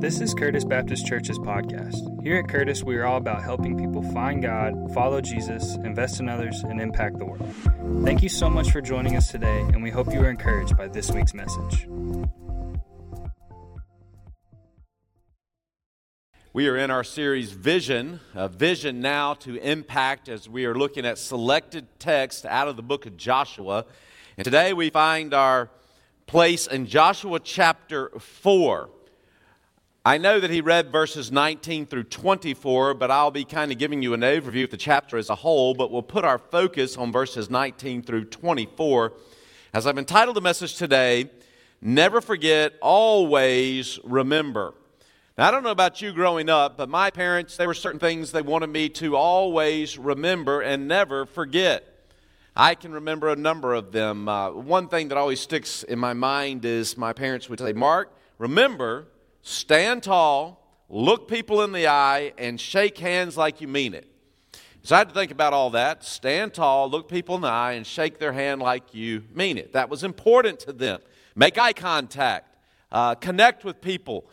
This is Curtis Baptist Church's podcast. Here at Curtis, we are all about helping people find God, follow Jesus, invest in others, and impact the world. Thank you so much for joining us today, and we hope you are encouraged by this week's message. We are in our series Vision, Vision Now to Impact, as we are looking at selected texts out of the book of Joshua. And today we find our place in Joshua chapter 4. I know that he read verses 19 through 24, but I'll be kind of giving you an overview of the chapter as a whole, but we'll put our focus on verses 19 through 24. As I've entitled the message today, Never Forget, Always Remember. Now, I don't know about you growing up, but my parents, there were certain things they wanted me to always remember and never forget. I can remember a number of them. One thing that always sticks in my mind is my parents would say, Mark, remember, stand tall, look people in the eye, and shake hands like you mean it. So I had to think about all that. Stand tall, look people in the eye, and shake their hand like you mean it. That was important to them. Make eye contact, connect with people.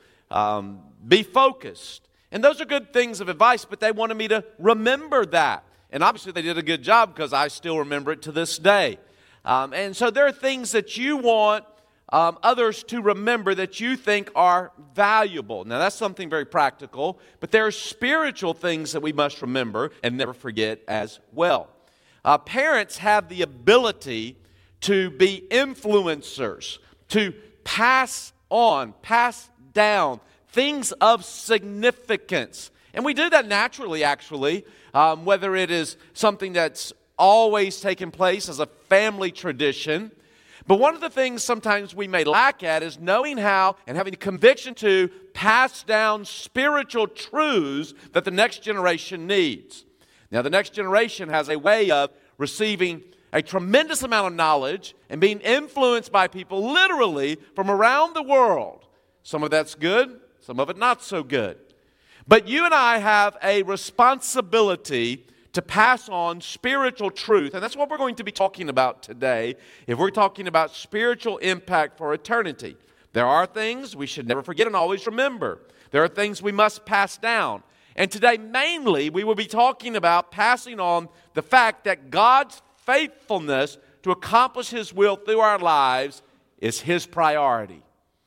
Be focused. And those are good things of advice, but they wanted me to remember that. And obviously they did a good job because I still remember it to this day. And so there are things that you want others to remember that you think are valuable. Now that's something very practical, but there are spiritual things that we must remember and never forget as well. Parents have the ability to be influencers, to pass on, pass down things of significance. And we do that naturally, actually, whether it is something that's always taken place as a family tradition. But one of the things sometimes we may lack at is knowing how and having the conviction to pass down spiritual truths that the next generation needs. Now, the next generation has a way of receiving a tremendous amount of knowledge and being influenced by people literally from around the world. Some of that's good, some of it not so good. But you and I have a responsibility to pass on spiritual truth, and that's what we're going to be talking about today if we're talking about spiritual impact for eternity. There are things we should never forget and always remember. There are things we must pass down. And today, mainly, we will be talking about passing on the fact that God's faithfulness to accomplish His will through our lives is His priority.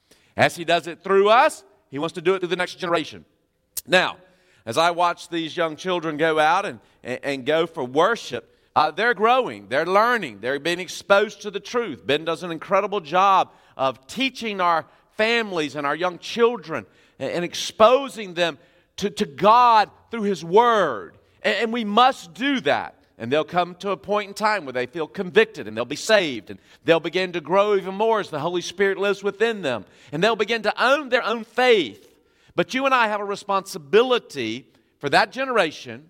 As He does it through us, He wants to do it through the next generation. Now, as I watch these young children go out and go for worship, they're growing, they're learning, they're being exposed to the truth. Ben does an incredible job of teaching our families and our young children and exposing them to God through His Word. And we must do that. And they'll come to a point in time where they feel convicted and they'll be saved. And they'll begin to grow even more as the Holy Spirit lives within them. And they'll begin to own their own faith. But you and I have a responsibility for that generation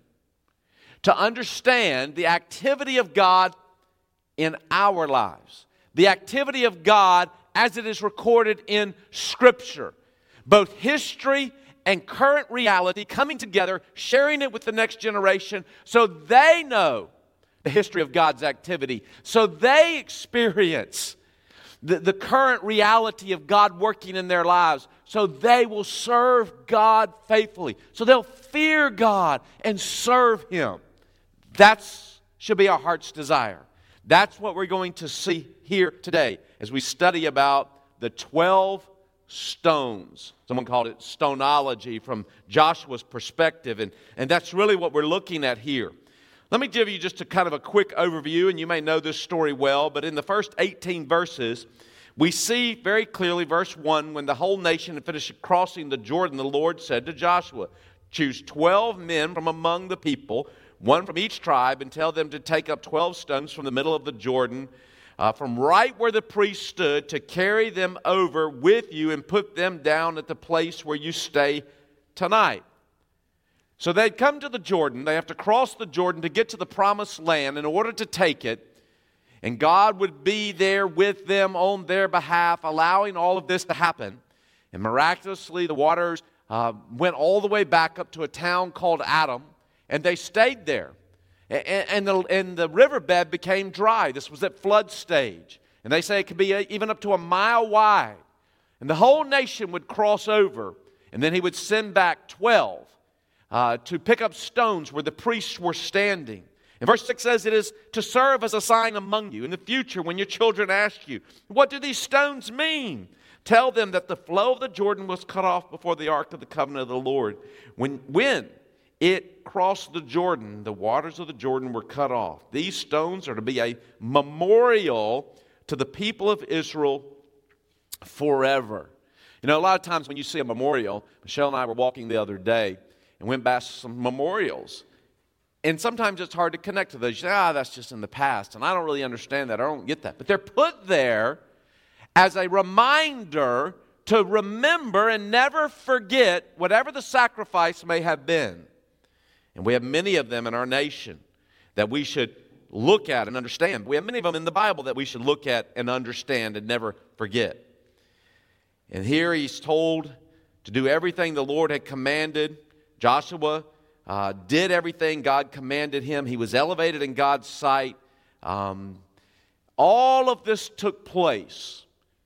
to understand the activity of God in our lives. The activity of God as it is recorded in Scripture. Both history and current reality coming together, sharing it with the next generation so they know the history of God's activity. So they experience the current reality of God working in their lives, so they will serve God faithfully. So they'll fear God and serve Him. That should be our heart's desire. That's what we're going to see here today as we study about the 12 stones. Someone called it stonology from Joshua's perspective, and that's really what we're looking at here. Let me give you just a kind of a quick overview, and you may know this story well, but in the first 18 verses, we see very clearly, verse 1, when the whole nation had finished crossing the Jordan, the Lord said to Joshua, choose 12 men from among the people, one from each tribe, and tell them to take up 12 stones from the middle of the Jordan, from right where the priest stood, to carry them over with you and put them down at the place where you stay tonight. So they'd come to the Jordan. They have to cross the Jordan to get to the promised land in order to take it. And God would be there with them on their behalf, allowing all of this to happen. And miraculously, the waters went all the way back up to a town called Adam, and they stayed there. And the riverbed became dry. This was at flood stage. And they say it could be even up to a mile wide. And the whole nation would cross over. And then he would send back 12 to pick up stones where the priests were standing. And verse 6 says, it is to serve as a sign among you in the future when your children ask you, what do these stones mean? Tell them that the flow of the Jordan was cut off before the ark of the covenant of the Lord. When it crossed the Jordan, the waters of the Jordan were cut off. These stones are to be a memorial to the people of Israel forever. You know, a lot of times when you see a memorial, Michelle and I were walking the other day and went past some memorials. And sometimes it's hard to connect to those. You say, that's just in the past. And I don't really understand that. I don't get that. But they're put there as a reminder to remember and never forget whatever the sacrifice may have been. And we have many of them in our nation that we should look at and understand. We have many of them in the Bible that we should look at and understand and never forget. And here he's told to do everything the Lord had commanded. Joshua did everything God commanded him. He was elevated in God's sight. All of this took place.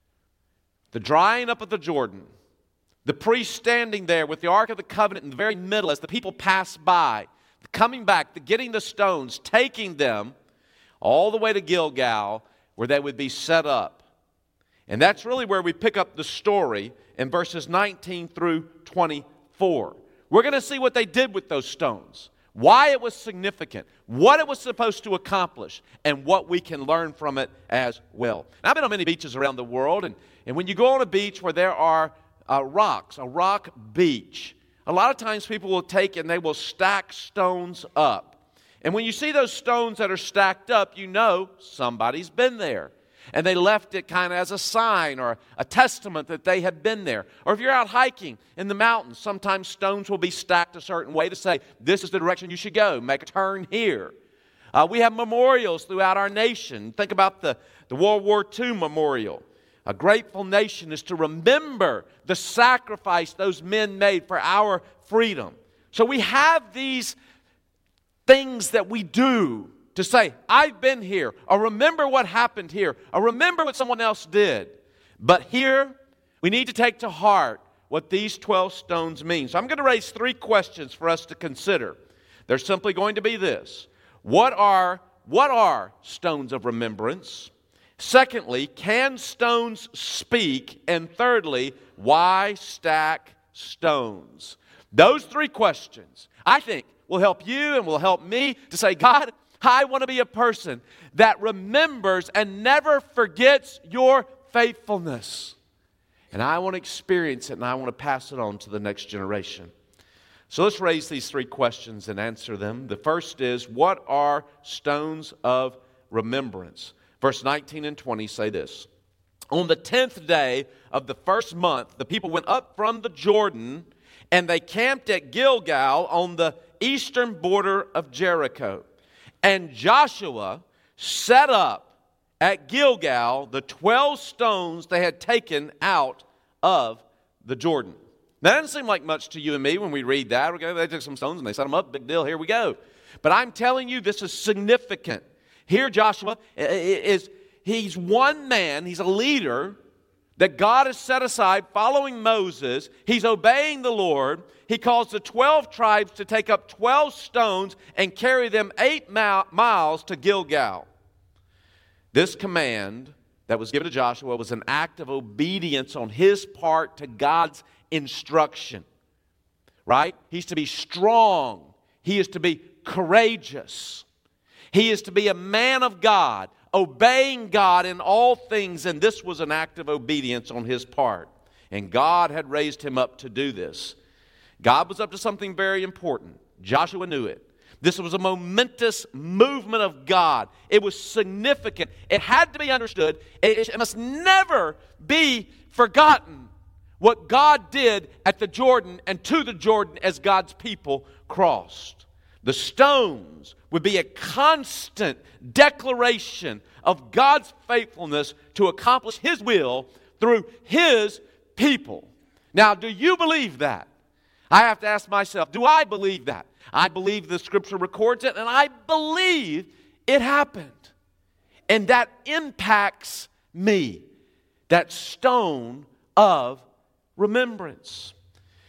The drying up of the Jordan, the priest standing there with the Ark of the Covenant in the very middle as the people passed by, coming back, getting the stones, taking them all the way to Gilgal where they would be set up. And that's really where we pick up the story in verses 19 through 24. We're going to see what they did with those stones, why it was significant, what it was supposed to accomplish, and what we can learn from it as well. Now, I've been on many beaches around the world, and when you go on a beach where there are rocks, a rock beach, a lot of times people will take and they will stack stones up. And when you see those stones that are stacked up, you know somebody's been there. And they left it kind of as a sign or a testament that they had been there. Or if you're out hiking in the mountains, sometimes stones will be stacked a certain way to say, this is the direction you should go, make a turn here. We have memorials throughout our nation. Think about the World War II memorial. A grateful nation is to remember the sacrifice those men made for our freedom. So we have these things that we do to say, I've been here, or remember what happened here, or remember what someone else did. But here, we need to take to heart what these 12 stones mean. So I'm going to raise 3 questions for us to consider. They're simply going to be this. What are stones of remembrance? Secondly, can stones speak? And thirdly, why stack stones? Those 3 questions, I think, will help you and will help me to say, God, I want to be a person that remembers and never forgets your faithfulness. And I want to experience it and I want to pass it on to the next generation. So let's raise these 3 questions and answer them. The first is, what are stones of remembrance? Verse 19 and 20 say this. On the 10th day of the first month, the people went up from the Jordan and they camped at Gilgal on the eastern border of Jericho. And Joshua set up at Gilgal the 12 stones they had taken out of the Jordan. Now, that doesn't seem like much to you and me when we read that. Okay, they took some stones and they set them up. Big deal. Here we go. But I'm telling you, this is significant. Here Joshua he's one man. He's a leader that God has set aside following Moses. He's obeying the Lord. He calls the 12 tribes to take up 12 stones and carry them 8 miles to Gilgal. This command that was given to Joshua was an act of obedience on his part to God's instruction. Right? He's to be strong. He is to be courageous. He is to be a man of God, obeying God in all things, and this was an act of obedience on his part. And God had raised him up to do this. God was up to something very important. Joshua knew it. This was a momentous movement of God. It was significant. It had to be understood. It must never be forgotten what God did at the Jordan and to the Jordan as God's people crossed. The stones would be a constant declaration of God's faithfulness to accomplish His will through His people. Now, do you believe that? I have to ask myself, do I believe that? I believe the Scripture records it, and I believe it happened. And that impacts me, that stone of remembrance.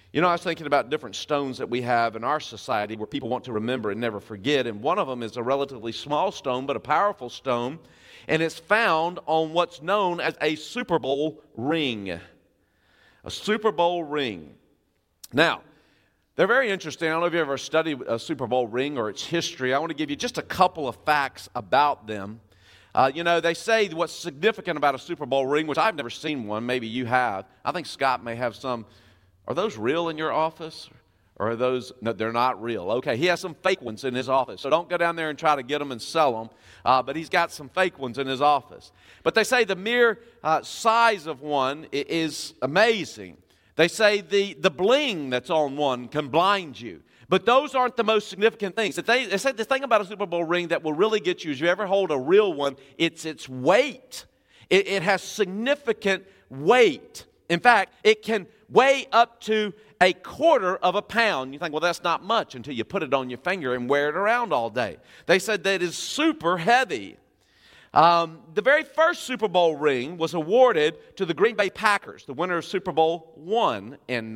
You know, I was thinking about different stones that we have in our society where people want to remember and never forget, and one of them is a relatively small stone but a powerful stone, and it's found on what's known as a Super Bowl ring. A Super Bowl ring. Now, they're very interesting. I don't know if you ever studied a Super Bowl ring or its history. I want to give you just a couple of facts about them. They say what's significant about a Super Bowl ring, which I've never seen one. Maybe you have. I think Scott may have some. Are those real in your office? Or are those, no, they're not real. Okay, he has some fake ones in his office. So don't go down there and try to get them and sell them. But he's got some fake ones in his office. But they say the mere size of one is amazing. They say the bling that's on one can blind you. But those aren't the most significant things. They say the thing about a Super Bowl ring that will really get you, is you ever hold a real one, it's its weight. It has significant weight. In fact, it can weigh up to 1/4 pound. You think, well, that's not much until you put it on your finger and wear it around all day. They said that it is super heavy. The very first Super Bowl ring was awarded to the Green Bay Packers, the winner of Super Bowl I in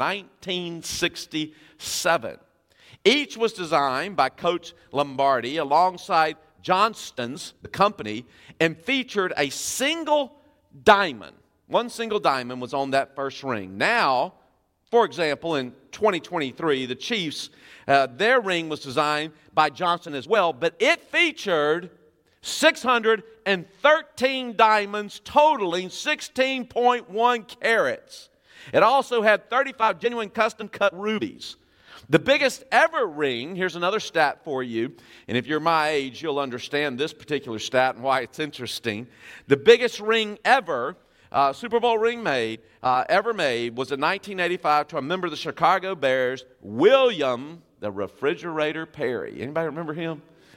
1967. Each was designed by Coach Lombardi alongside Johnston's, the company, and featured a single diamond. One single diamond was on that first ring. Now, for example, in 2023, the Chiefs, their ring was designed by Johnston as well, but it featured 613 diamonds totaling 16.1 carats. It also had 35 genuine custom-cut rubies. The biggest ever ring, here's another stat for you, and if you're my age, you'll understand this particular stat and why it's interesting. The biggest ring ever, Super Bowl ring ever made, was in 1985 to a member of the Chicago Bears, William the Refrigerator Perry. Anybody remember him?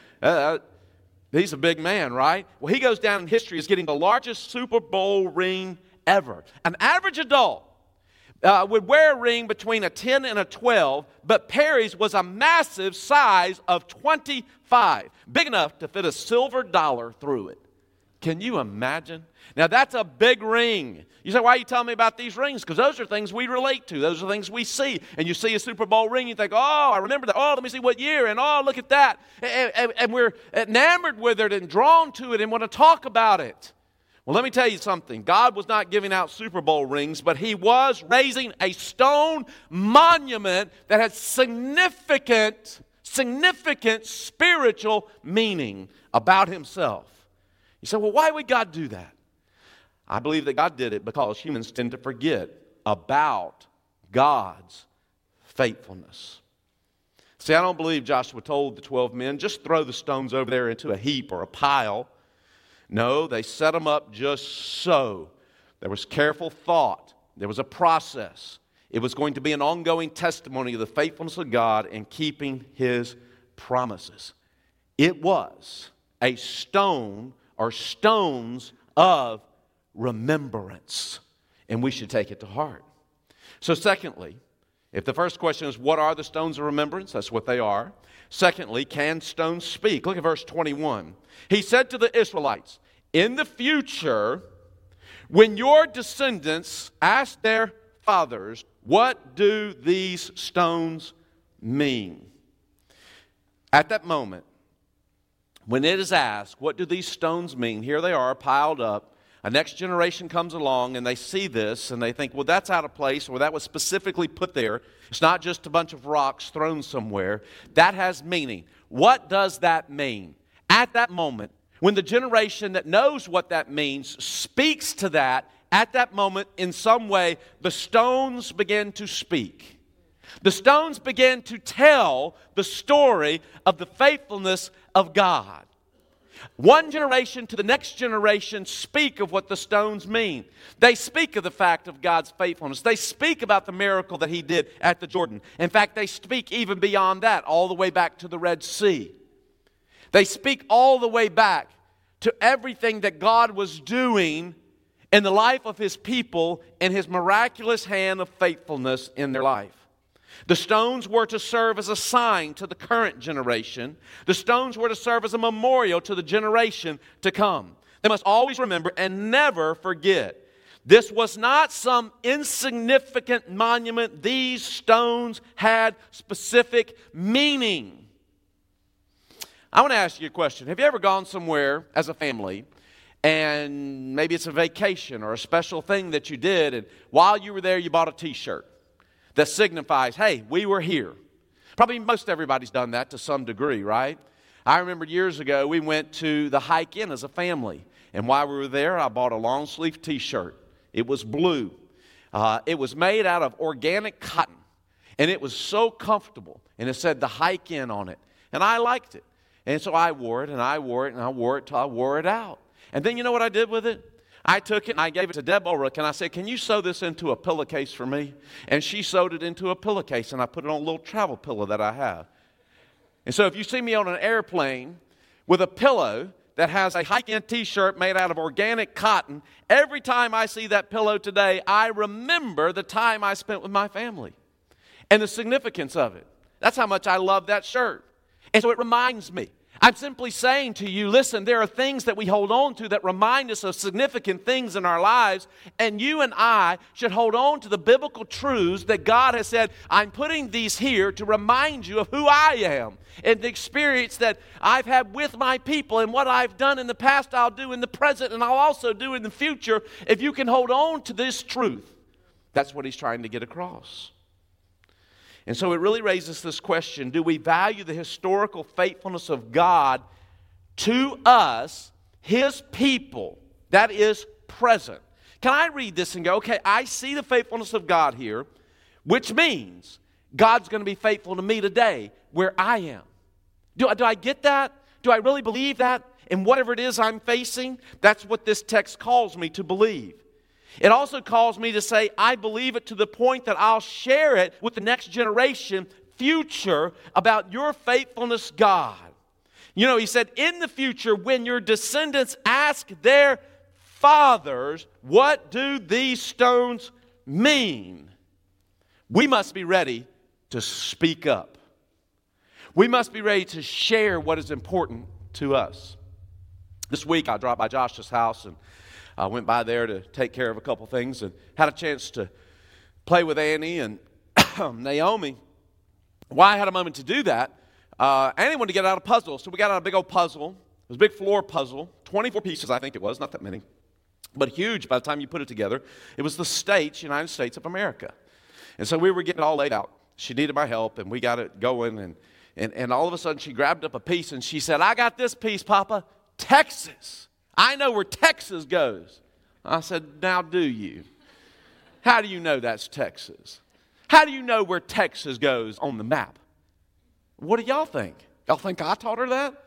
He's a big man, right? Well, he goes down in history as getting the largest Super Bowl ring ever. An average adult would wear a ring between a 10 and a 12, but Perry's was a massive size of 25, big enough to fit a silver dollar through it. Can you imagine? Now, that's a big ring. You say, why are you telling me about these rings? Because those are things we relate to. Those are things we see. And you see a Super Bowl ring, you think, oh, I remember that. Oh, let me see what year. And oh, look at that. And we're enamored with it and drawn to it and want to talk about it. Well, let me tell you something. God was not giving out Super Bowl rings, but He was raising a stone monument that had significant spiritual meaning about Himself. You say, well, why would God do that? I believe that God did it because humans tend to forget about God's faithfulness. See, I don't believe Joshua told the 12 men, just throw the stones over there into a heap or a pile. No, they set them up just so. There was careful thought. There was a process. It was going to be an ongoing testimony of the faithfulness of God in keeping His promises. It was a stone or stones of remembrance, and we should take it to heart. So secondly, if the first question is, what are the stones of remembrance? That's what they are. Secondly, can stones speak? Look at verse 21. He said to the Israelites, in the future, when your descendants ask their fathers, what do these stones mean? At that moment, when it is asked, what do these stones mean? Here they are piled up. A next generation comes along and they see this and they think, well, that's out of place, or that was specifically put there. It's not just a bunch of rocks thrown somewhere. That has meaning. What does that mean? At that moment, when the generation that knows what that means speaks to that, at that moment, in some way, the stones begin to speak. The stones begin to tell the story of the faithfulness of God. One generation to the next generation speak of what the stones mean. They speak of the fact of God's faithfulness. They speak about the miracle that He did at the Jordan. In fact, they speak even beyond that, all the way back to the Red Sea. They speak all the way back to everything that God was doing in the life of His people and His miraculous hand of faithfulness in their life. The stones were to serve as a sign to the current generation. The stones were to serve as a memorial to the generation to come. They must always remember and never forget This was not some insignificant monument. These stones had specific meaning. I want to ask you a question. Have you ever gone somewhere as a family, and maybe it's a vacation or a special thing that you did, and while you were there, you bought a t-shirt that signifies, hey, we were here. Probably most everybody's done that to some degree, right? I remember years ago, we went to the Hike Inn as a family, and while we were there, I bought a long-sleeve t-shirt. It was blue. It was made out of organic cotton, and it was so comfortable, and it said the Hike Inn on it, and I liked it. And so I wore it, and I wore it, and I wore it till I wore it out. And then you know what I did with it? I took it and I gave it to Deb Ulrich, and I said, can you sew this into a pillowcase for me? And she sewed it into a pillowcase, and I put it on a little travel pillow that I have. And so if you see me on an airplane with a pillow that has a Hike Inn t-shirt made out of organic cotton, every time I see that pillow today, I remember the time I spent with my family and the significance of it. That's how much I love that shirt. And so it reminds me. I'm simply saying to you, listen, there are things that we hold on to that remind us of significant things in our lives, and you and I should hold on to the biblical truths that God has said, I'm putting these here to remind you of who I am and the experience that I've had with my people, and what I've done in the past I'll do in the present, and I'll also do in the future. If you can hold on to this truth, that's what he's trying to get across. And so it really raises this question, do we value the historical faithfulness of God to us, his people, that is present? Can I read this and go, okay, I see the faithfulness of God here, which means God's going to be faithful to me today where I am. Do I get that? Do I really believe that? And whatever it is I'm facing, that's what this text calls me to believe. It also calls me to say, I believe it to the point that I'll share it with the next generation, future, about your faithfulness, God. You know, he said, in the future, when your descendants ask their fathers, what do these stones mean? We must be ready to speak up. We must be ready to share what is important to us. This week, I dropped by Josh's house, and I went by there to take care of a couple things and had a chance to play with Annie and Naomi. Why I had a moment to do that, Annie wanted to get out a puzzle, so we got out a big old puzzle. It was a big floor puzzle, 24 pieces I think it was, not that many, but huge by the time you put it together. It was the states, United States of America. And so we were getting it all laid out. She needed my help, and we got it going, and all of a sudden she grabbed up a piece and she said, I got this piece, Papa, Texas. I know where Texas goes. I said, now do you? How do you know that's Texas? How do you know where Texas goes on the map? What do y'all think? Y'all think I taught her that?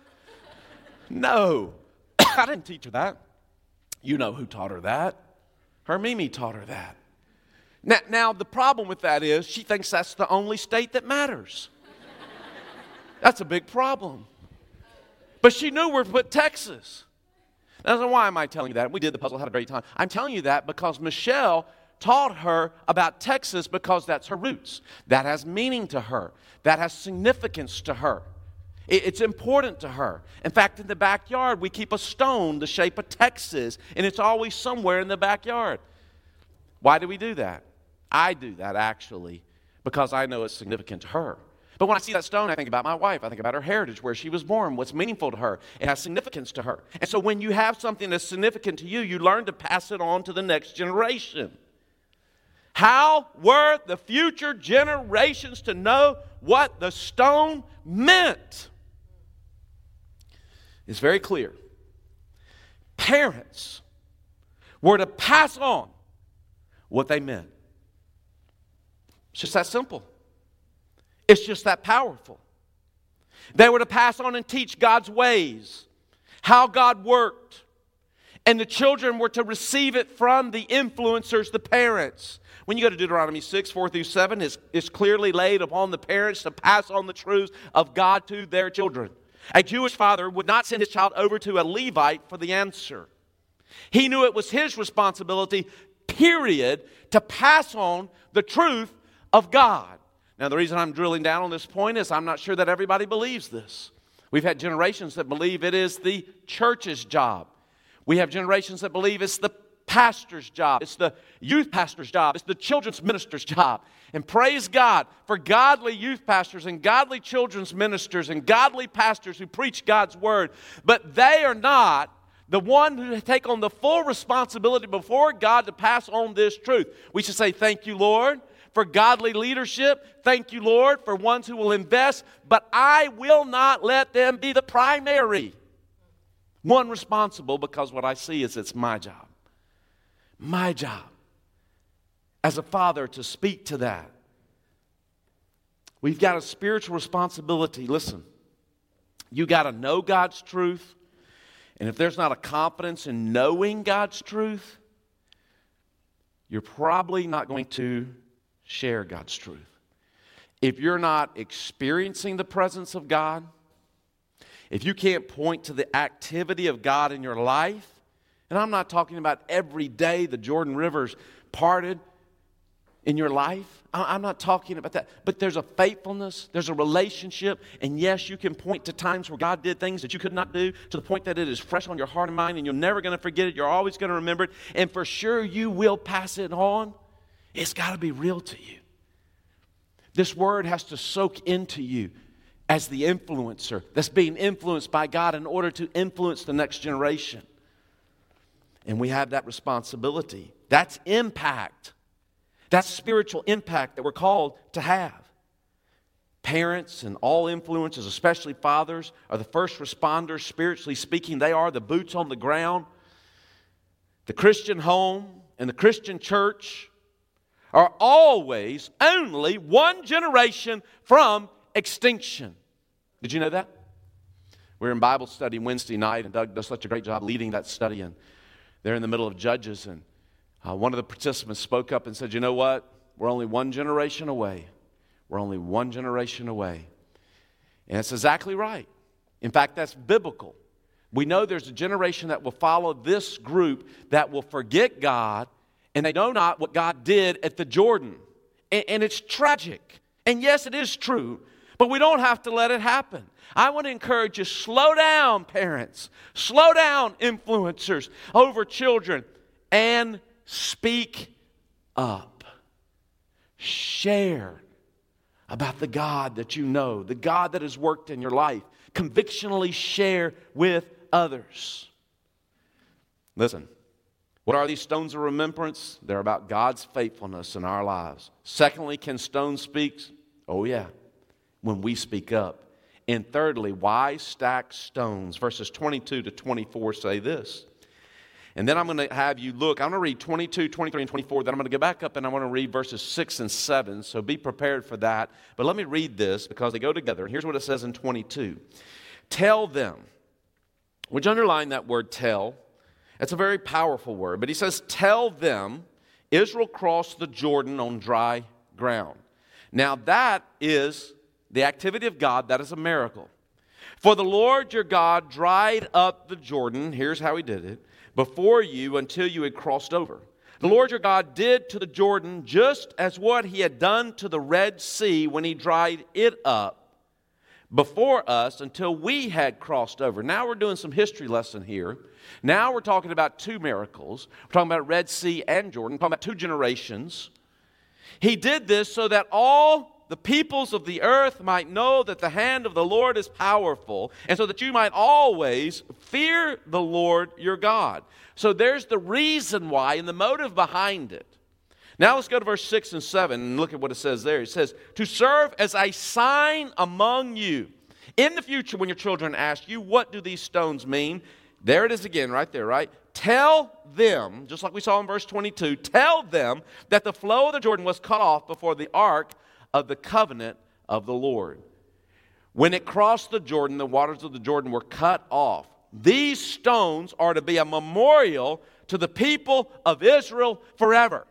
No. I didn't teach her that. You know who taught her that. Her Mimi taught her that. Now the problem with that is she thinks that's the only state that matters. That's a big problem. But she knew where to put Texas. Now, why am I telling you that? We did the puzzle, had a great time. I'm telling you that because Michelle taught her about Texas because that's her roots. That has meaning to her. That has significance to her. It's important to her. In fact, in the backyard, we keep a stone the shape of Texas, and it's always somewhere in the backyard. Why do we do that? I do that, actually, because I know it's significant to her. But when I see that stone, I think about my wife. I think about her heritage, where she was born, what's meaningful to her. It has significance to her. And so when you have something that's significant to you, you learn to pass it on to the next generation. How were the future generations to know what the stone meant? It's very clear. Parents were to pass on what they meant. It's just that simple. It's just that powerful. They were to pass on and teach God's ways, how God worked. And the children were to receive it from the influencers, the parents. When you go to Deuteronomy 6, 4 through 7, it's clearly laid upon the parents to pass on the truths of God to their children. A Jewish father would not send his child over to a Levite for the answer. He knew it was his responsibility, period, to pass on the truth of God. Now, the reason I'm drilling down on this point is I'm not sure that everybody believes this. We've had generations that believe it is the church's job. We have generations that believe it's the pastor's job. It's the youth pastor's job. It's the children's minister's job. And praise God for godly youth pastors and godly children's ministers and godly pastors who preach God's word. But they are not the one who take on the full responsibility before God to pass on this truth. We should say, thank you, Lord, for godly leadership. Thank you, Lord, for ones who will invest. But I will not let them be the primary one responsible, because what I see is it's my job. My job as a father to speak to that. We've got a spiritual responsibility. Listen, you got to know God's truth. And if there's not a confidence in knowing God's truth, you're probably not going to share God's truth. If you're not experiencing the presence of God, if you can't point to the activity of God in your life, and I'm not talking about every day the Jordan River's parted in your life. I'm not talking about that. But there's a faithfulness, there's a relationship, and yes, you can point to times where God did things that you could not do, to the point that it is fresh on your heart and mind, and you're never going to forget it. You're always going to remember it, and for sure you will pass it on. It's got to be real to you. This word has to soak into you as the influencer that's being influenced by God in order to influence the next generation. And we have that responsibility. That's impact. That's spiritual impact that we're called to have. Parents and all influencers, especially fathers, are the first responders, spiritually speaking. They are the boots on the ground. The Christian home and the Christian church are always only one generation from extinction. Did you know that? We're in Bible study Wednesday night, and Doug does such a great job leading that study. And they're in the middle of Judges, and one of the participants spoke up and said, you know what? We're only one generation away. We're only one generation away. And it's exactly right. In fact, that's biblical. We know there's a generation that will follow this group that will forget God, and they know not what God did at the Jordan. And it's tragic. And yes, it is true, but we don't have to let it happen. I want to encourage you, slow down, parents. Slow down, influencers over children, and speak up. Share about the God that you know, the God that has worked in your life. Convictionally share with others. Listen, what are these stones of remembrance? They're about God's faithfulness in our lives. Secondly, can stones speak? Oh yeah, when we speak up. And thirdly, why stack stones? Verses 22 to 24 say this. And then I'm going to have you look. I'm going to read 22, 23, and 24. Then I'm going to go back up and I want to read verses 6 and 7. So be prepared for that. But let me read this because they go together. Here's what it says in 22. Tell them. Would you underline that word tell? It's a very powerful word. But he says, tell them Israel crossed the Jordan on dry ground. Now that is the activity of God. That is a miracle. For the Lord your God dried up the Jordan. Here's how he did it. Before you until you had crossed over. The Lord your God did to the Jordan just as what he had done to the Red Sea when he dried it up before us until we had crossed over. Now we're doing some history lesson here. Now we're talking about two miracles. We're talking about Red Sea and Jordan. We're talking about two generations. He did this so that all the peoples of the earth might know that the hand of the Lord is powerful, and so that you might always fear the Lord your God. So there's the reason why and the motive behind it. Now let's go to verse 6 and 7 and look at what it says there. It says, to serve as a sign among you. In the future, when your children ask you, what do these stones mean? There it is again, right there, right? Tell them, just like we saw in verse 22, tell them that the flow of the Jordan was cut off before the ark of the covenant of the Lord. When it crossed the Jordan, the waters of the Jordan were cut off. These stones are to be a memorial to the people of Israel forever.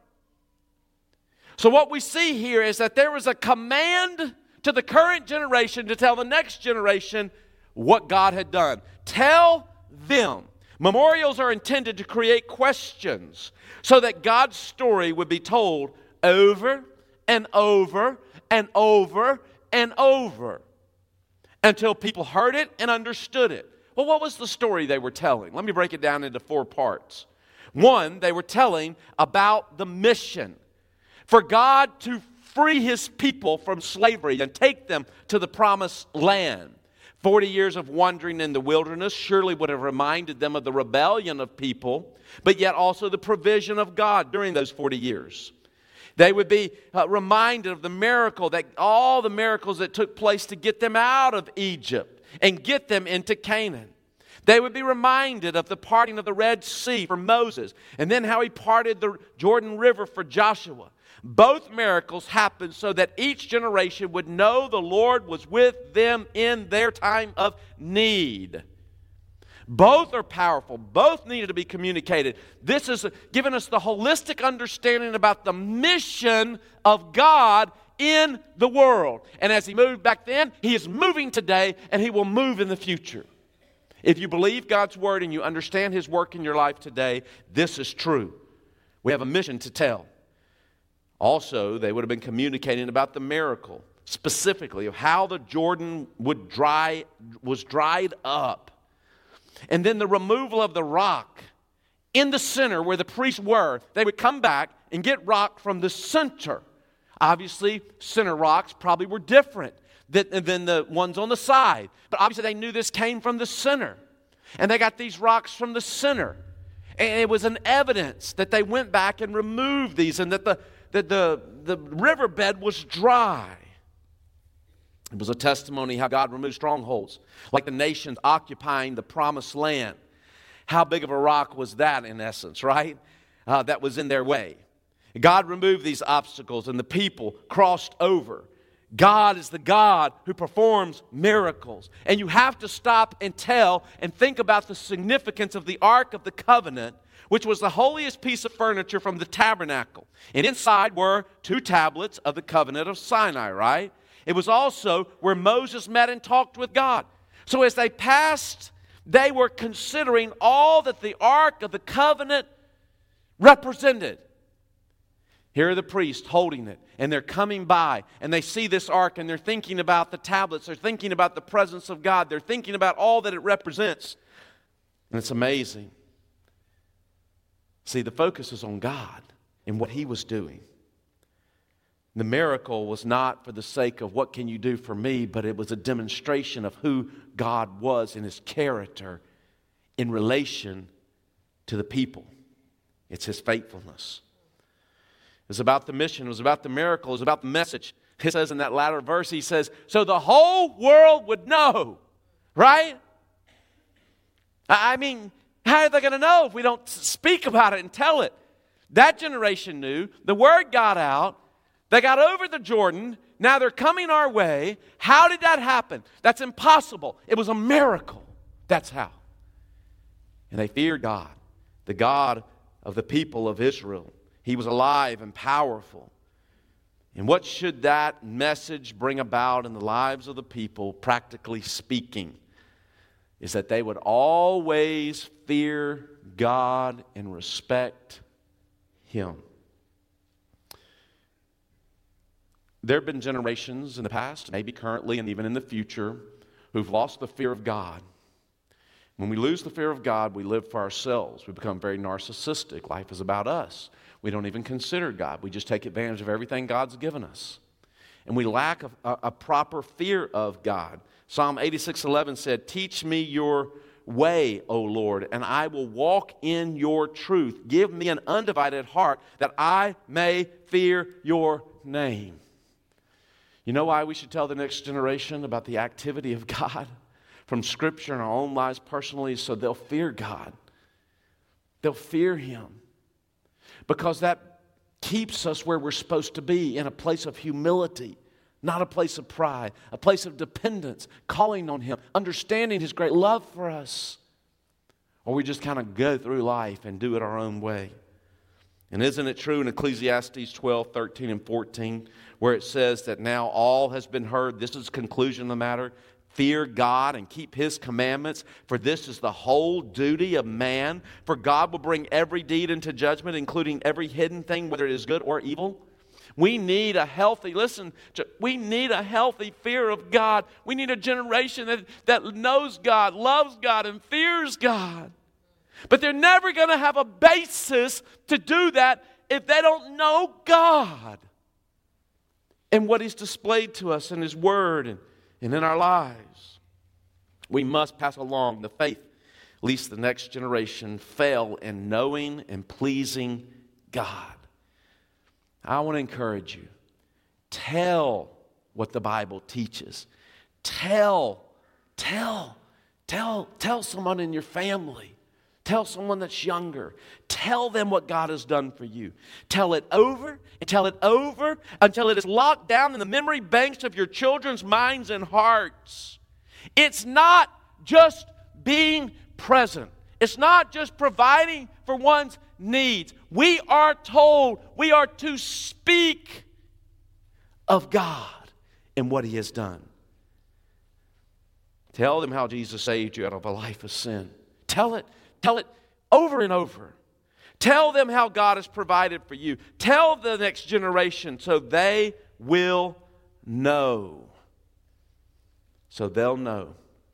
So what we see here is that there was a command to the current generation to tell the next generation what God had done. Tell them. Memorials are intended to create questions so that God's story would be told over and over and over and over until people heard it and understood it. Well, what was the story they were telling? Let me break it down into 4 parts. One, they were telling about the mission for God to free His people from slavery and take them to the promised land. 40 years of wandering in the wilderness surely would have reminded them of the rebellion of people, but yet also the provision of God during those 40 years. They would be reminded of the miracle, that all the miracles that took place to get them out of Egypt and get them into Canaan. They would be reminded of the parting of the Red Sea for Moses, and then how he parted the Jordan River for Joshua. Both miracles happened so that each generation would know the Lord was with them in their time of need. Both are powerful. Both needed to be communicated. This has given us the holistic understanding about the mission of God in the world. And as He moved back then, He is moving today, and He will move in the future. If you believe God's Word and you understand His work in your life today, this is true. We have a mission to tell. Also, they would have been communicating about the miracle, specifically of how the Jordan was dried up. And then the removal of the rock in the center where the priests were. They would come back and get rock from the center. Obviously, center rocks probably were different than the ones on the side. But obviously they knew this came from the center. And they got these rocks from the center. And it was an evidence that they went back and removed these, and that the riverbed was dry. It was a testimony how God removed strongholds, like the nations occupying the promised land. How big of a rock was that, in essence, right? That was in their way. God removed these obstacles, and the people crossed over. God is the God who performs miracles. And you have to stop and tell and think about the significance of the Ark of the Covenant, which was the holiest piece of furniture from the tabernacle. And inside were 2 tablets of the covenant of Sinai, right? It was also where Moses met and talked with God. So as they passed, they were considering all that the Ark of the Covenant represented. Here are the priests holding it, and they're coming by, and they see this ark, and they're thinking about the tablets. They're thinking about the presence of God. They're thinking about all that it represents. And it's amazing. See, the focus is on God and what He was doing. The miracle was not for the sake of what can you do for me, but it was a demonstration of who God was in His character in relation to the people. It's His faithfulness. It was about the mission. It was about the miracle. It was about the message. He says in that latter verse, he says, so the whole world would know, right? I mean, how are they going to know if we don't speak about it and tell it? That generation knew. The word got out. They got over the Jordan. Now they're coming our way. How did that happen? That's impossible. It was a miracle. That's how. And they feared God, the God of the people of Israel. He was alive and powerful. And what should that message bring about in the lives of the people, practically speaking, is that they would always fear God and respect Him. There have been generations in the past, maybe currently and even in the future, who've lost the fear of God. When we lose the fear of God, we live for ourselves. We become very narcissistic. Life is about us. We don't even consider God. We just take advantage of everything God's given us. And we lack a proper fear of God. Psalm 86:11 said, teach me your way, O Lord, and I will walk in your truth. Give me an undivided heart that I may fear your name. You know why we should tell the next generation about the activity of God from Scripture in our own lives personally? So they'll fear God. They'll fear Him. Because that keeps us where we're supposed to be, in a place of humility, not a place of pride, a place of dependence, calling on Him, understanding His great love for us. Or we just kind of go through life and do it our own way. And isn't it true in Ecclesiastes 12, 13, and 14, where it says that now all has been heard? This is the conclusion of the matter. Fear God and keep His commandments, for this is the whole duty of man. For God will bring every deed into judgment, including every hidden thing, whether it is good or evil. We need a healthy, we need a healthy fear of God. We need a generation that knows God, loves God, and fears God. But they're never going to have a basis to do that if they don't know God and what He's displayed to us in His Word and in our lives. We must pass along the faith, lest the next generation fail in knowing and pleasing God. I want to encourage you. Tell what the Bible teaches. Tell someone in your family. Tell someone that's younger. Tell them what God has done for you. Tell it over and tell it over until it is locked down in the memory banks of your children's minds and hearts. It's not just being present. It's not just providing for one's needs. We are told we are to speak of God and what He has done. Tell them how Jesus saved you out of a life of sin. Tell it over and over. Tell them how God has provided for you. Tell the next generation so they will know. So they'll know.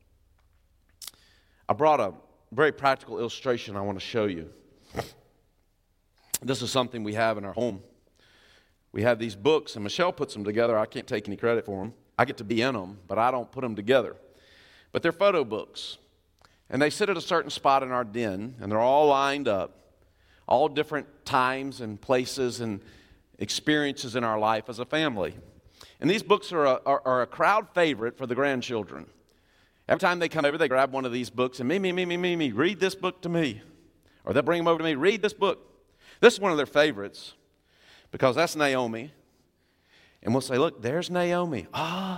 I brought a very practical illustration I want to show you. This is something we have in our home. We have these books, and Michelle puts them together. I can't take any credit for them. I get to be in them, but I don't put them together. But they're photo books. And they sit at a certain spot in our den, and they're all lined up, all different times and places and experiences in our life as a family. And these books are a crowd favorite for the grandchildren. Every time they come over, they grab one of these books and me, read this book to me. Or they'll bring them over to me, read this book. This is one of their favorites because that's Naomi. And we'll say, look, there's Naomi.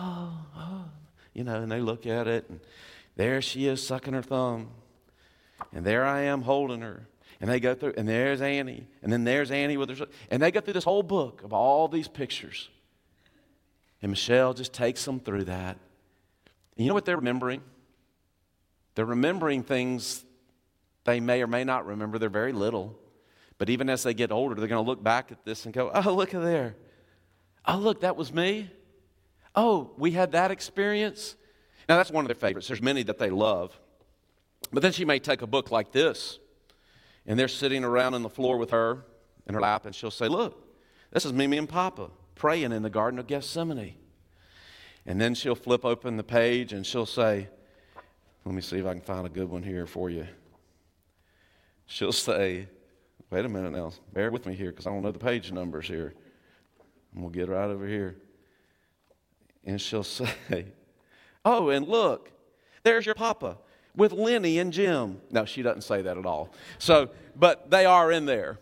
And they look at it, and there she is sucking her thumb. And there I am holding her. And they go through, and there's Annie. And then there's Annie with her. And they go through this whole book of all these pictures. And Michelle just takes them through that. And you know what they're remembering? They're remembering things they may or may not remember. They're very little. But even as they get older, they're going to look back at this and go, oh, look at there. Oh, look, that was me. Oh, we had that experience. Now, that's one of their favorites. There's many that they love. But then she may take a book like this, and they're sitting around on the floor with her in her lap, and she'll say, look, this is Mimi and Papa praying in the Garden of Gethsemane. And then she'll flip open the page, and she'll say, let me see if I can find a good one here for you. She'll say, wait a minute now, bear with me here because I don't know the page numbers here. And we'll get right over here. And she'll say, oh, and look, there's your Papa with Lenny and Jim. No, she doesn't say that at all. So, but they are in there.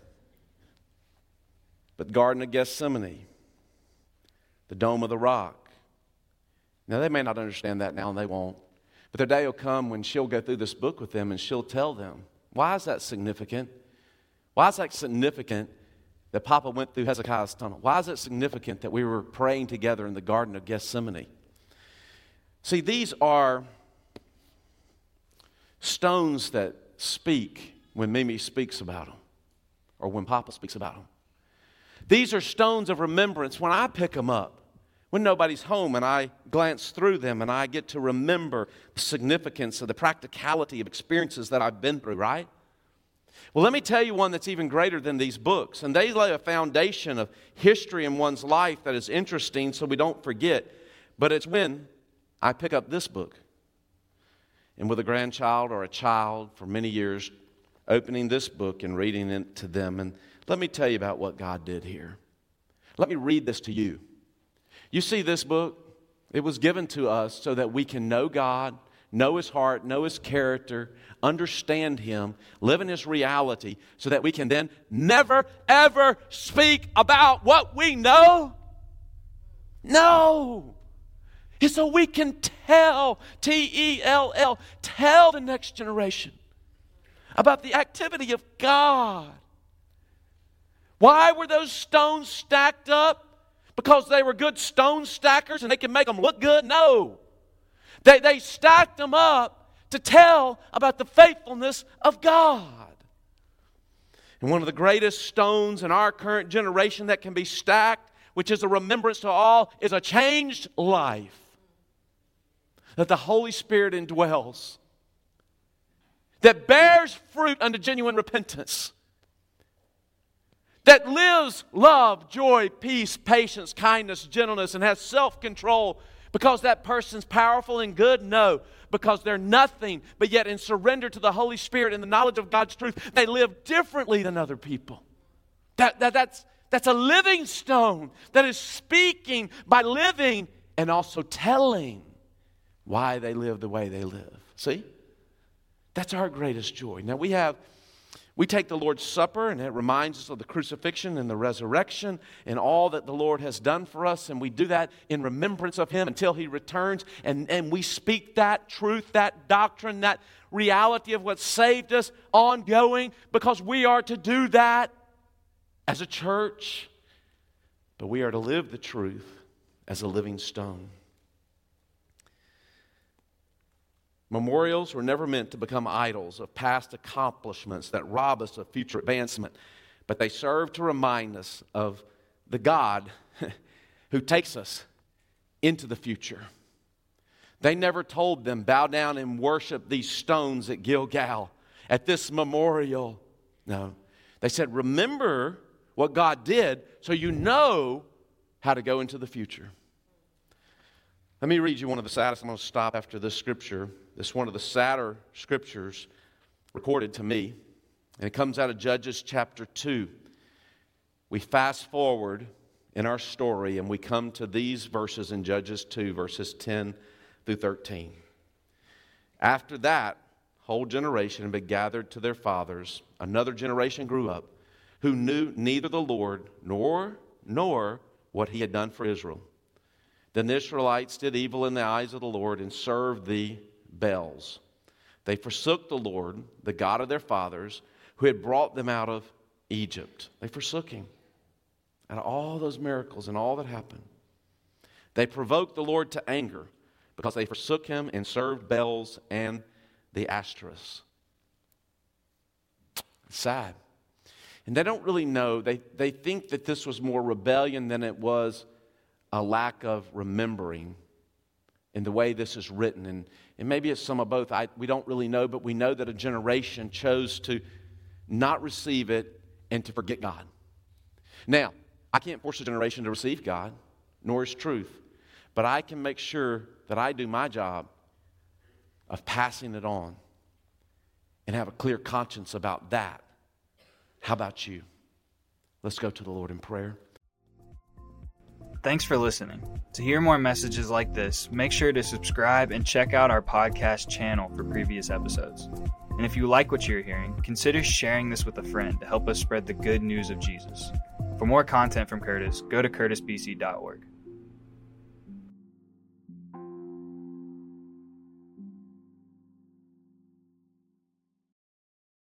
But Garden of Gethsemane, the Dome of the Rock. Now, they may not understand that now, and they won't. But their day will come when she'll go through this book with them, and she'll tell them, why is that significant? Why is that significant that Papa went through Hezekiah's tunnel? Why is it significant that we were praying together in the Garden of Gethsemane? See, these are stones that speak when Mimi speaks about them or when Papa speaks about them. These are stones of remembrance when I pick them up, when nobody's home and I glance through them and I get to remember the significance of the practicality of experiences that I've been through, right? Well, let me tell you one that's even greater than these books. And they lay a foundation of history in one's life that is interesting so we don't forget. But it's when I pick up this book. And with a grandchild or a child for many years, opening this book and reading it to them. And let me tell you about what God did here. Let me read this to you. You see this book? It was given to us so that we can know God, know His heart, know His character, understand Him, live in His reality, so that we can then never, ever speak about what we know. No. It's so we can tell, T-E-L-L, tell the next generation about the activity of God. Why were those stones stacked up? Because they were good stone stackers and they could make them look good? No. They stacked them up to tell about the faithfulness of God. And one of the greatest stones in our current generation that can be stacked, which is a remembrance to all, is a changed life that the Holy Spirit indwells. that bears fruit unto genuine repentance, that lives love, joy, peace, patience, kindness, gentleness, and has self-control, because that person's powerful and good? No, because they're nothing, but yet in surrender to the Holy Spirit and the knowledge of God's truth, they live differently than other people. That's a living stone that is speaking by living and also telling why they live the way they live. See? That's our greatest joy. Now we take the Lord's Supper, and it reminds us of the crucifixion and the resurrection and all that the Lord has done for us, and we do that in remembrance of Him until He returns, and we speak that truth, that doctrine, that reality of what saved us ongoing, because we are to do that as a church, but we are to live the truth as a living stone. Memorials were never meant to become idols of past accomplishments that rob us of future advancement, but they serve to remind us of the God who takes us into the future. They never told them, bow down and worship these stones at Gilgal, at this memorial. No. They said, remember what God did so you know how to go into the future. Let me read you one of the saddest. I'm going to stop after this scripture. This is one of the sadder scriptures recorded to me. And it comes out of Judges chapter 2. We fast forward in our story and we come to these verses in Judges 2, verses 10 through 13. After that, whole generation had been gathered to their fathers. Another generation grew up who knew neither the Lord nor what He had done for Israel. Then the Israelites did evil in the eyes of the Lord and served the Baals. They forsook the Lord, the God of their fathers, who had brought them out of Egypt. They forsook Him. Out of all those miracles and all that happened, they provoked the Lord to anger because they forsook Him and served Baals and the Ashtoreths. It's sad. And they don't really know. They think that this was more rebellion than it was a lack of remembering in the way this is written. And maybe it's some of both. We don't really know, but we know that a generation chose to not receive it and to forget God. Now, I can't force a generation to receive God, nor His truth, but I can make sure that I do my job of passing it on and have a clear conscience about that. How about you? Let's go to the Lord in prayer. Thanks for listening. To hear more messages like this, make sure to subscribe and check out our podcast channel for previous episodes. And if you like what you're hearing, consider sharing this with a friend to help us spread the good news of Jesus. For more content from Curtis, go to curtisbc.org.